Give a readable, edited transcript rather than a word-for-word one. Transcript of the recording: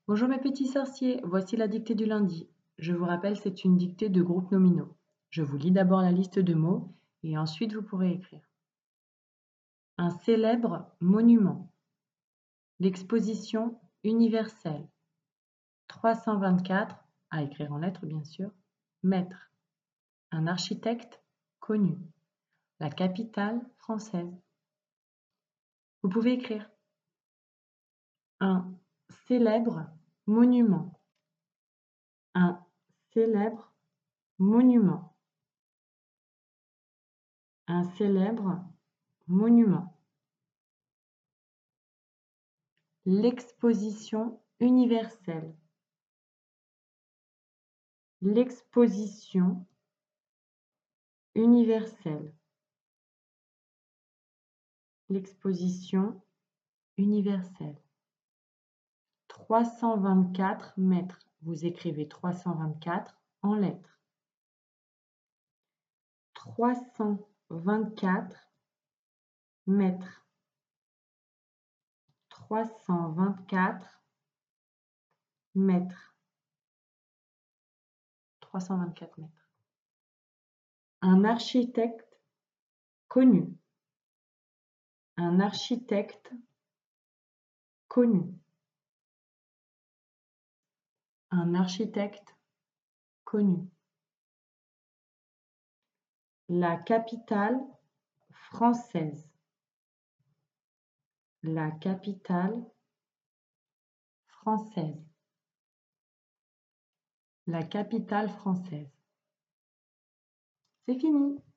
Bonjour mes petits sorciers, voici la dictée du lundi. Je vous rappelle, c'est une dictée de groupes nominaux. Je vous lis d'abord la liste de mots et ensuite vous pourrez écrire. Un célèbre monument. L'exposition universelle. 324, à écrire en lettres bien sûr, mètres. Un architecte connu. La capitale française. Vous pouvez écrire. Un célèbre monument. Un célèbre monument. Un célèbre monument. L'exposition universelle. L'exposition universelle. L'exposition universelle. 324 mètres. Vous écrivez 324 en lettres. 324 mètres. 324 mètres. 324 mètres. Un architecte connu. Un architecte connu. Un architecte connu. La capitale française. La capitale française. La capitale française. C'est fini.